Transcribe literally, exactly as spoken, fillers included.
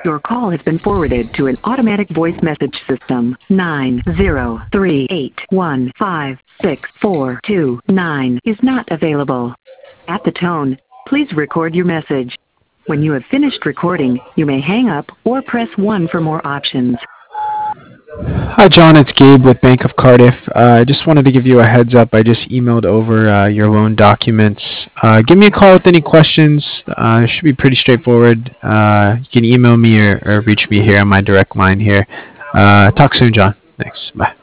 Your call has been forwarded to an automatic voice message system. nine zero three eight one five six four two nine is not available. At the tone, please record your message. When you have finished recording, you may hang up or press one for more options. Hi, John. It's Gabe with Bank of Cardiff. Uh, I just wanted to give you a heads up. I just emailed over uh, your loan documents. Uh, give me a call with any questions. Uh, it should be pretty straightforward. Uh, you can email me or, or reach me here on my direct line here. Uh, talk soon, John. Thanks. Bye.